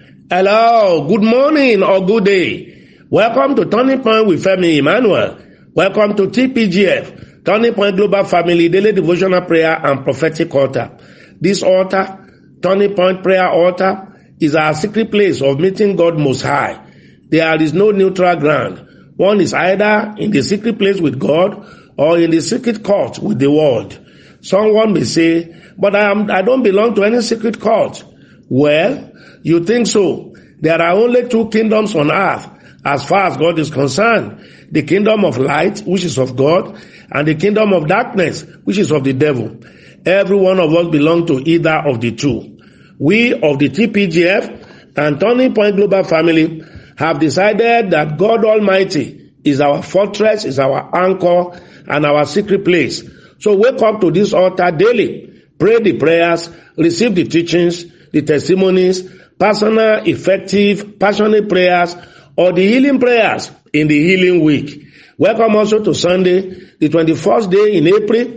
Hello, good morning or good day. Welcome to Turning Point with Femi Emmanuel. Welcome to TPGF, Turning Point Global Family Daily Devotional Prayer and Prophetic Altar. This altar, Turning Point Prayer Altar, is our secret place of meeting God Most High. There is no neutral ground. One is either in the secret place with God or in the secret court with the world. Someone may say, but I don't belong to any secret court. Well, you think so. There are only two kingdoms on earth as far as God is concerned. The kingdom of light, which is of God, and the kingdom of darkness, which is of the devil. Every one of us belong to either of the two. We of the TPGF and Turning Point Global Family have decided that God Almighty is our fortress, is our anchor, and our secret place. So wake up to this altar daily, pray the prayers, receive the teachings, the testimonies, personal, effective, passionate prayers, or the healing prayers in the healing week. Welcome also to Sunday, the 21st day in April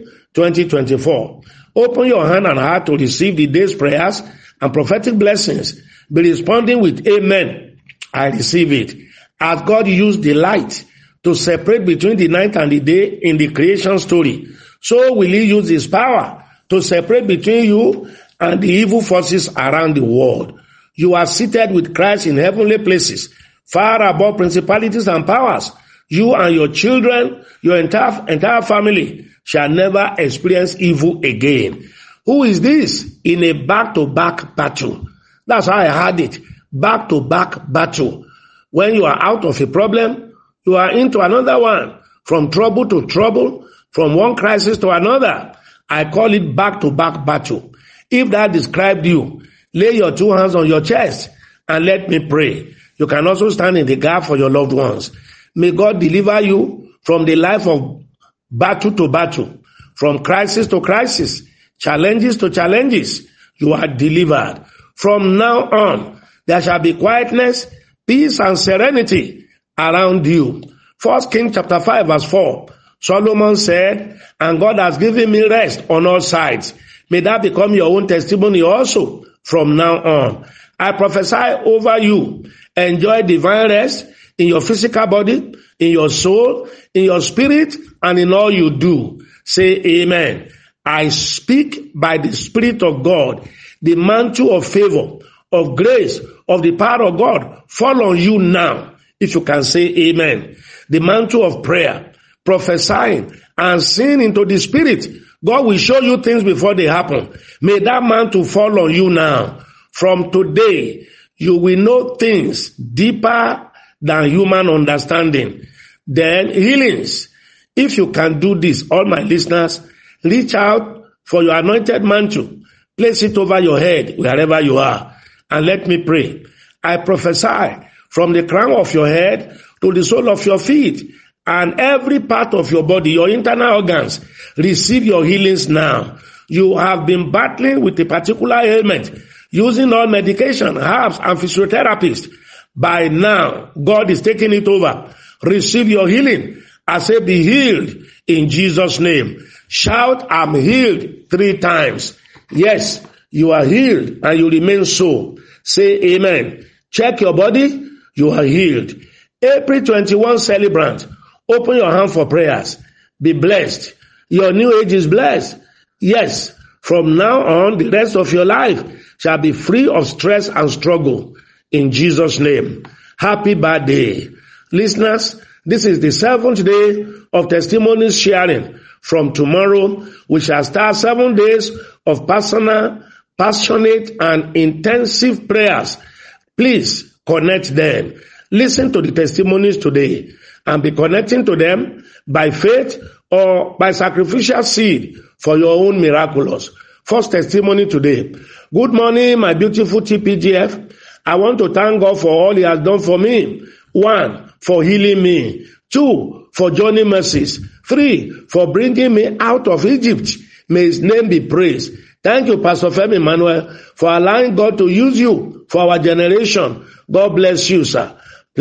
2024. Open your hand and heart to receive the day's prayers and prophetic blessings. Be responding with amen. I receive it. As God used the light to separate between the night and the day in the creation story, so will He use His power to separate between you and the evil forces around the world. You are seated with Christ in heavenly places, far above principalities and powers. You and your children, your entire family shall never experience evil again. Who is this in a back-to-back battle? That's how I had it. Back-to-back battle. When you are out of a problem, you are into another one. From trouble to trouble, from one crisis to another. I call it back-to-back battle. If that described you, lay your two hands on your chest and let me pray. You can also stand in the gap for your loved ones. May God deliver you from the life of battle to battle, from crisis to crisis, challenges to challenges. You are delivered. From now on, there shall be quietness, peace, and serenity around you. 1 Kings chapter 5 verse 4. Solomon said, and God has given me rest on all sides. May that become your own testimony also from now on. I prophesy over you. Enjoy divine rest in your physical body, in your soul, in your spirit, and in all you do. Say amen. I speak by the Spirit of God, the mantle of favor, of grace, of the power of God fall on you now. If you can say amen. The mantle of prayer, prophesying, and seeing into the Spirit. God will show you things before they happen. May that mantle fall on you now. From today, you will know things deeper than human understanding. Then healings. If you can do this, all my listeners, reach out for your anointed mantle. Place it over your head wherever you are. And let me pray. I prophesy from the crown of your head to the sole of your feet and every part of your body, your internal organs, receive your healings now. You have been battling with a particular ailment, using all medication, herbs, and physiotherapists. By now, God is taking it over. Receive your healing. I say be healed in Jesus' name. Shout, I'm healed 3 times. Yes, you are healed and you remain so. Say amen. Check your body. You are healed. April 21 celebrant. Open your hand for prayers. Be blessed. Your new age is blessed. Yes, from now on, the rest of your life shall be free of stress and struggle. In Jesus' name. Happy birthday. Listeners, this is the 7th day of testimonies sharing. From tomorrow, we shall start 7 days of personal, passionate, and intensive prayers. Please connect them. Listen to the testimonies today and be connecting to them by faith or by sacrificial seed for your own miraculous. First testimony today. Good morning, my beautiful TPGF. I want to thank God for all He has done for me. 1, for healing me. 2, for journey mercies. 3, for bringing me out of Egypt. May His name be praised. Thank you, Pastor Femi Emmanuel, for allowing God to use you for our generation. God bless you, sir.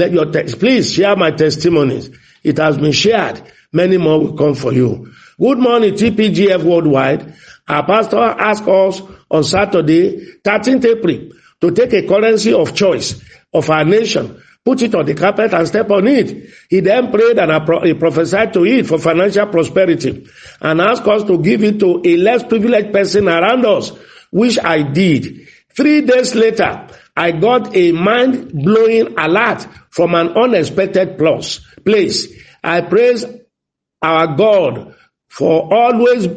Please share my testimonies. It has been shared. Many more will come for you. Good morning, TPGF Worldwide. Our pastor asked us on Saturday, 13th April, to take a currency of choice of our nation, put it on the carpet and step on it. He then prayed and he prophesied to it for financial prosperity and asked us to give it to a less privileged person around us, which I did. 3 days later, I got a mind-blowing alert from an unexpected place. I praise our God for always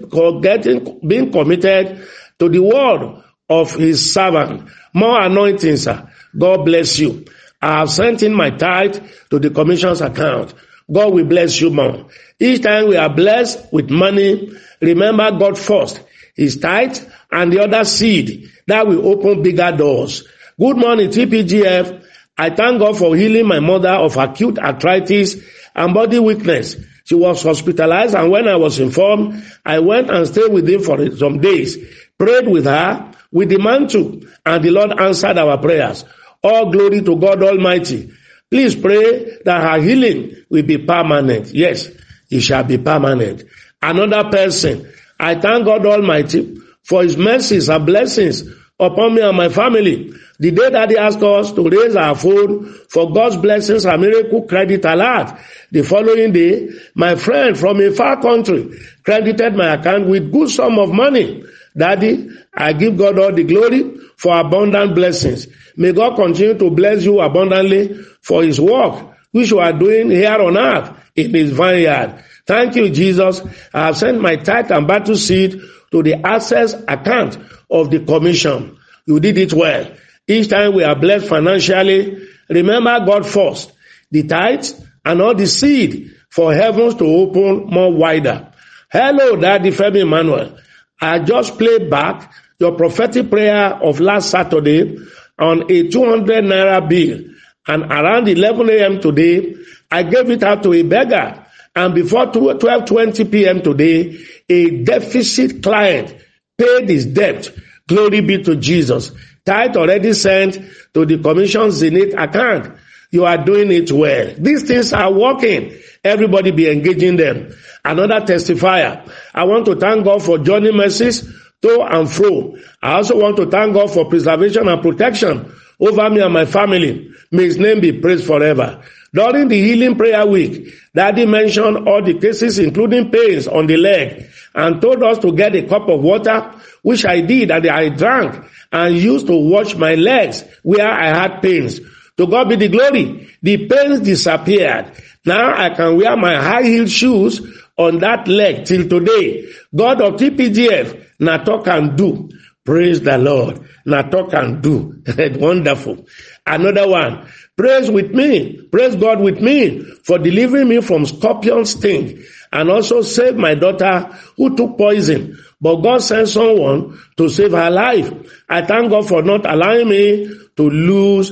being committed to the word of his servant. More anointing, sir. God bless you. I have sent in my tithe to the commission's account. God will bless you more. Each time we are blessed with money, remember God first, his tithe and the other seed that will open bigger doors. Good morning, TPGF. I thank God for healing my mother of acute arthritis and body weakness. She was hospitalized, and when I was informed, I went and stayed with him for some days, prayed with her, with the mantle, and the Lord answered our prayers. All glory to God Almighty. Please pray that her healing will be permanent. Yes, it shall be permanent. Another person, I thank God Almighty for his mercies and blessings upon me and my family. The day that he asked us to raise our phone for God's blessings and miracle credit alert, the following day, my friend from a far country credited my account with good sum of money. Daddy, I give God all the glory for abundant blessings. May God continue to bless you abundantly for his work, which you are doing here on earth in his vineyard. Thank you, Jesus. I have sent my tithe and battle seed to the access account of the commission. You did it well. Each time we are blessed financially, remember God first, the tithe and all the seed for heavens to open more wider. Hello, Daddy Femi Emmanuel. I just played back your prophetic prayer of last Saturday on a 200 naira bill, and around 11 a.m. today, I gave it out to a beggar, and before 12:20 p.m. today, a deficit client paid his debt. Glory be to Jesus. Tithe already sent to the commission Zenith account. You are doing it well. These things are working. Everybody be engaging them. Another testifier. I want to thank God for journey mercies to and fro. I also want to thank God for preservation and protection over me and my family. May his name be praised forever. During the healing prayer week, Daddy mentioned all the cases, including pains on the leg, and told us to get a cup of water, which I did, and I drank and used to wash my legs where I had pains. To God be the glory. The pains disappeared. Now I can wear my high-heeled shoes on that leg till today. God of TPGF, na talk and do. Praise the Lord. Na talk and do. Wonderful. Another one. Praise with me. Praise God with me for delivering me from scorpion sting, and also save my daughter who took poison. But God sent someone to save her life. I thank God for not allowing me to lose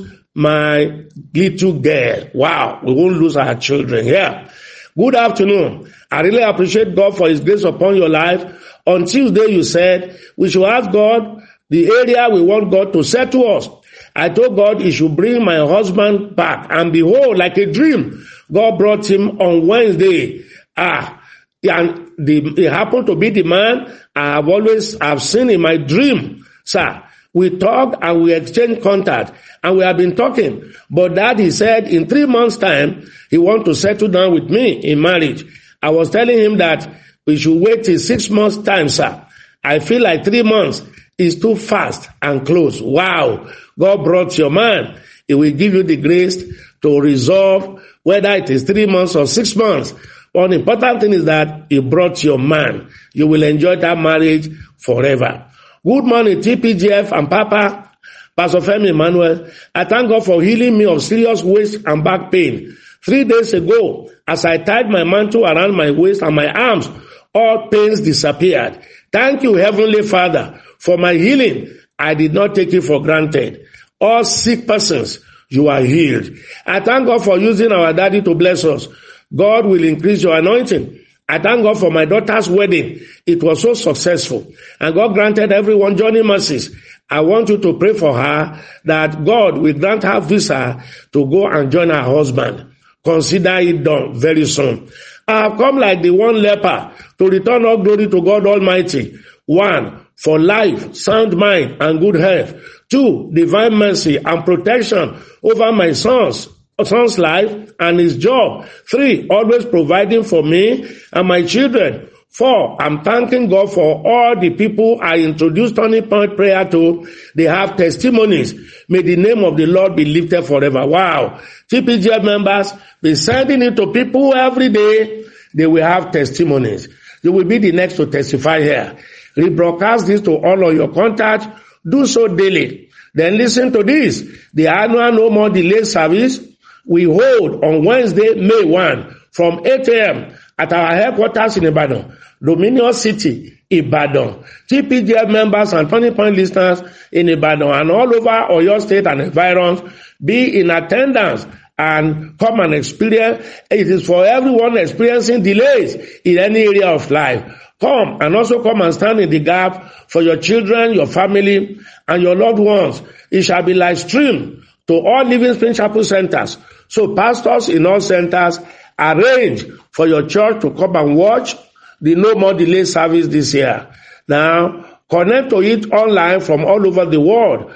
my little girl. Wow, we won't lose our children here. Good afternoon. I really appreciate God for his grace upon your life. On Tuesday, you said we should ask God the area we want God to settle us. I told God he should bring my husband back. And behold, like a dream, God brought him on Wednesday. And he happened to be the man I've seen in my dream, sir. We talked and we exchanged contact, and we have been talking. But Dad, he said in 3 months' time, he wants to settle down with me in marriage. I was telling him that we should wait till 6 months' time, sir. I feel like 3 months is too fast and close. Wow. God brought your man. He will give you the grace to resolve whether it is 3 months or 6 months. One important thing is that he brought your man. You will enjoy that marriage forever. Good morning, TPGF and Papa, Pastor Femi Emmanuel. I thank God for healing me of serious waist and back pain. 3 days ago, as I tied my mantle around my waist and my arms, all pains disappeared. Thank you, Heavenly Father, for my healing. I did not take it for granted. All sick persons, you are healed. I thank God for using our daddy to bless us. God will increase your anointing. I thank God for my daughter's wedding. It was so successful. And God granted everyone journey mercies. I want you to pray for her that God will grant her visa to go and join her husband. Consider it done very soon. I have come like the one leper to return all glory to God Almighty. 1, for life, sound mind, and good health. 2, divine mercy and protection over my son's life and his job. 3, always providing for me and my children. 4, I'm thanking God for all the people I introduced Turning Point Prayer to. They have testimonies. May the name of the Lord be lifted forever. Wow. TPGF members, be sending it to people every day. They will have testimonies. You will be the next to testify here. Rebroadcast this to all of your contacts. Do so daily. Then listen to this. The annual No More Delay service we hold on Wednesday, May 1 from 8 a.m. at our headquarters in Ibadan, Dominion City, Ibadan. TPGF members and Turning Point listeners in Ibadan and all over Oyo State and environs, be in attendance and come and experience. It is for everyone experiencing delays in any area of life. Come and also come and stand in the gap for your children, your family, and your loved ones. It shall be live streamed to all Living Spring Chapel centers. So pastors in all centers, arrange for your church to come and watch the No More Delay service this year. Now, connect to it online from all over the world.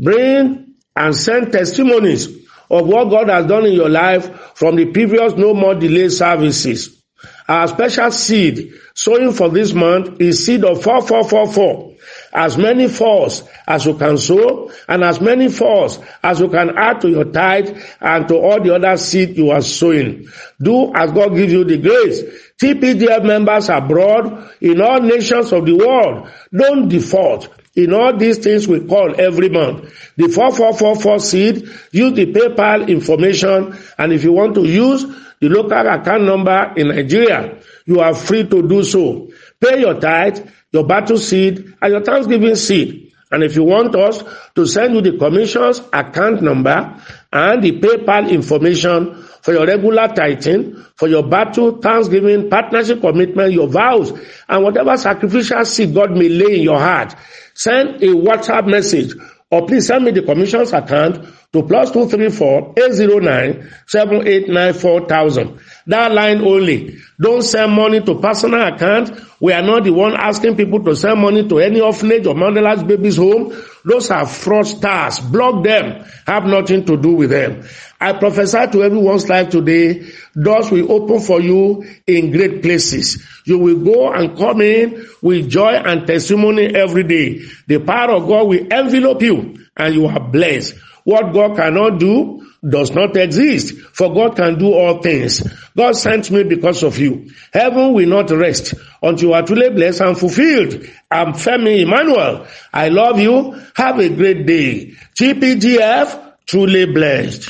Bring and send testimonies of what God has done in your life from the previous No More Delay services. Our special seed sowing for this month is seed of 4444. As many fours as you can sow, and as many fours as you can add to your tithe and to all the other seed you are sowing. Do as God gives you the grace. TPGF members abroad in all nations of the world, don't default in all these things we call every month. The 4444 seed, use the PayPal information, and if you want to use the local account number in Nigeria, you are free to do so. Pay your tithe, your battle seed, and your Thanksgiving seed. And if you want us to send you the commission's account number and the PayPal information for your regular tithing, for your battle, Thanksgiving, partnership commitment, your vows, and whatever sacrificial seed God may lay in your heart, send a WhatsApp message, or please send me the commission's account to +234 809 789 4000. That line only. Don't send money to personal account. We are not the one asking people to send money to any orphanage or motherless babies home. Those are fraudsters. Block them. Have nothing to do with them. I prophesy to everyone's life today, doors will open for you in great places. You will go and come in with joy and testimony every day. The power of God will envelop you and you are blessed. What God cannot do does not exist, for God can do all things. God sent me because of you. Heaven will not rest until you are truly blessed and fulfilled. I'm Femi Emmanuel. I love you. Have a great day. TPGF, truly blessed.